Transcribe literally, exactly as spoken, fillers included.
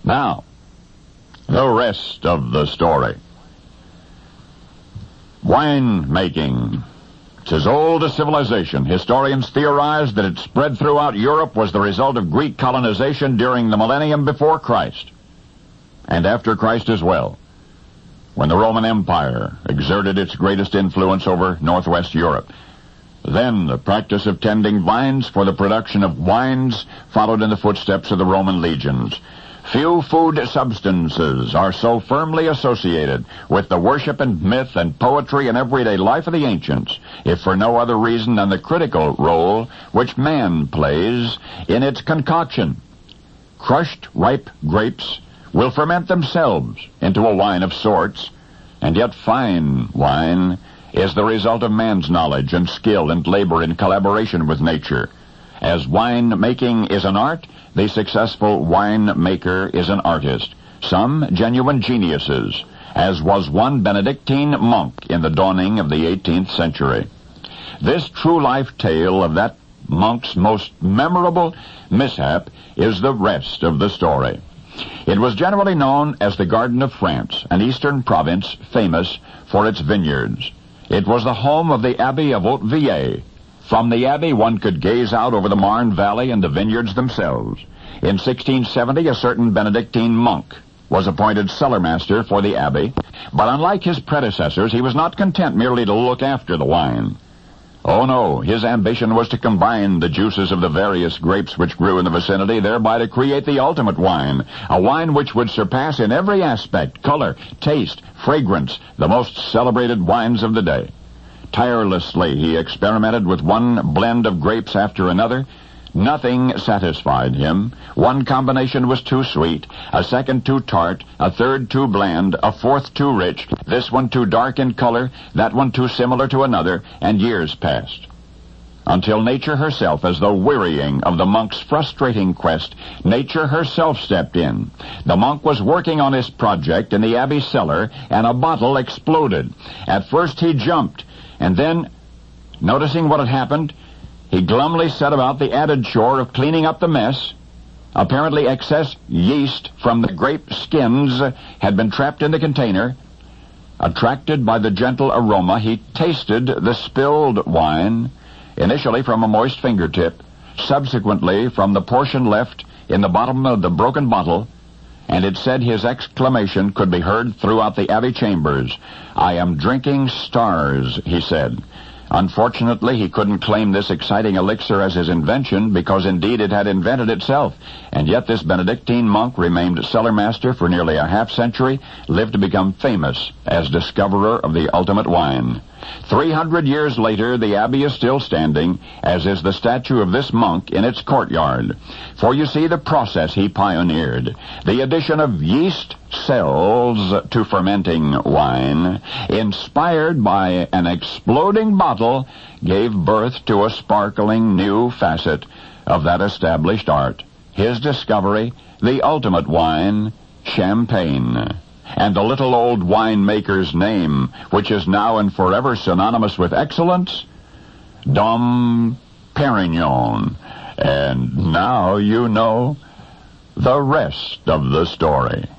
Now, the rest of the story. Wine making. It's as old as civilization. Historians theorize that it spread throughout Europe was the result of Greek colonization during the millennium before Christ, and after Christ as well, when the Roman Empire exerted its greatest influence over northwest Europe. Then the practice of tending vines for the production of wines followed in the footsteps of the Roman legions. Few food substances are so firmly associated with the worship and myth and poetry and everyday life of the ancients, if for no other reason than the critical role which man plays in its concoction. Crushed ripe grapes will ferment themselves into a wine of sorts, and yet fine wine is the result of man's knowledge and skill and labor in collaboration with nature. As wine making is an art, the successful wine maker is an artist. Some genuine geniuses, as was one Benedictine monk in the dawning of the eighteenth century. This true life tale of that monk's most memorable mishap is the rest of the story. It was generally known as the Garden of France, an eastern province famous for its vineyards. It was the home of the Abbey of Hautevillers. From the abbey, one could gaze out over the Marne Valley and the vineyards themselves. In sixteen seventy, a certain Benedictine monk was appointed cellarmaster for the abbey, but unlike his predecessors, he was not content merely to look after the wine. Oh no, his ambition was to combine the juices of the various grapes which grew in the vicinity, thereby to create the ultimate wine, a wine which would surpass in every aspect, color, taste, fragrance, the most celebrated wines of the day. Tirelessly he experimented with one blend of grapes after another. Nothing satisfied him. One combination was too sweet, a second too tart, a third too bland, a fourth too rich, this one too dark in color, that one too similar to another, and years passed. Until nature herself, as though wearying of the monk's frustrating quest, nature herself stepped in. The monk was working on his project in the abbey cellar, and a bottle exploded. At first he jumped, and then, noticing what had happened, he glumly set about the added chore of cleaning up the mess. Apparently excess yeast from the grape skins had been trapped in the container. Attracted by the gentle aroma, he tasted the spilled wine, initially from a moist fingertip, subsequently from the portion left in the bottom of the broken bottle, and it said his exclamation could be heard throughout the abbey chambers. "I am drinking stars," he said. Unfortunately, he couldn't claim this exciting elixir as his invention, because indeed it had invented itself. And yet this Benedictine monk remained cellarmaster for nearly a half century, lived to become famous as discoverer of the ultimate wine. Three hundred years later, the abbey is still standing, as is the statue of this monk in its courtyard. For you see the process he pioneered, the addition of yeast cells to fermenting wine, inspired by an exploding bottle, gave birth to a sparkling new facet of that established art. His discovery, the ultimate wine, champagne. And the little old winemaker's name, which is now and forever synonymous with excellence, Dom Perignon. And now you know the rest of the story.